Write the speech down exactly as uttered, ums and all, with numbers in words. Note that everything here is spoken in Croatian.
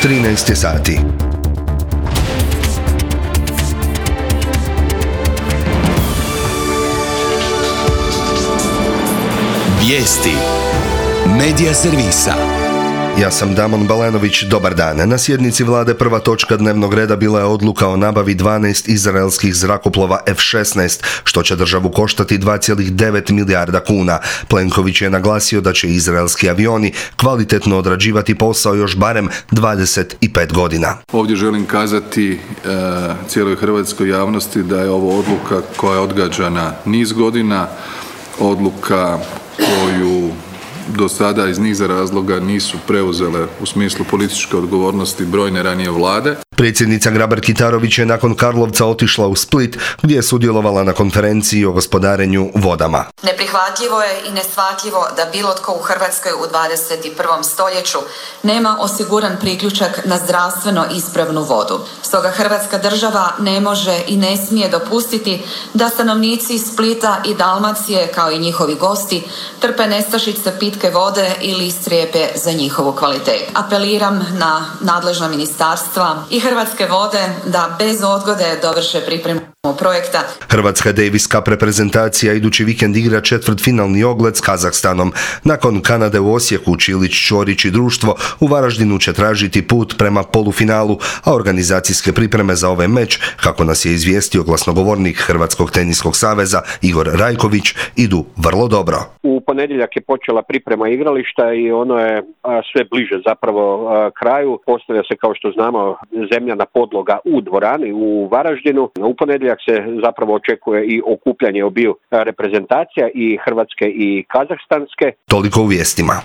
trinaest je sati. Vijesti Medija servisa. Ja sam Damon Balenović, dobar dan. Na sjednici vlade prva točka dnevnog reda bila je odluka o nabavi dvanaest izraelskih zrakoplova F šesnaest, što će državu koštati dva zarez devet milijarda kuna. Plenković je naglasio da će izraelski avioni kvalitetno odrađivati posao još barem dvadeset pet godina. Ovdje želim kazati e, cijeloj hrvatskoj javnosti da je ovo odluka koja je odgađana niz godina, odluka koju do sada iz niza razloga nisu preuzele u smislu političke odgovornosti brojne ranije vlade. Predsjednica Grabar-Kitarović je nakon Karlovca otišla u Split, gdje je sudjelovala na konferenciji o gospodarenju vodama. Neprihvatljivo je i neshvatljivo da bilo tko u Hrvatskoj u dvadeset prvom stoljeću nema osiguran priključak na zdravstveno ispravnu vodu. Stoga Hrvatska država ne može i ne smije dopustiti da stanovnici Splita i Dalmacije, kao i njihovi gosti, trpe nestašice pitke vode ili strepe za njihovu kvalitetu. Apeliram na nadležna ministarstva i Hrvatske vode da bez odgode dovrše pripremu projekta. Hrvatska Davis Cup reprezentacija idući vikend igra četvrtfinalni ogled s Kazahstanom. Nakon Kanade u Osijeku, Čilić, Ćorić i društvo u Varaždinu će tražiti put prema polufinalu, a organizacijske pripreme za ovaj meč, kako nas je izvijestio glasnogovornik Hrvatskog teniskog saveza Igor Rajković, idu vrlo dobro. U ponedjeljak je počela priprema igrališta i ono je a, sve bliže zapravo a, kraju. Postavlja se, kao što znamo, zemljana podloga u dvorani u Varaždinu. U ponedjeljak se zapravo očekuje i okupljanje obiju reprezentacija, i hrvatske i kazahstanske. Toliko u vijestima.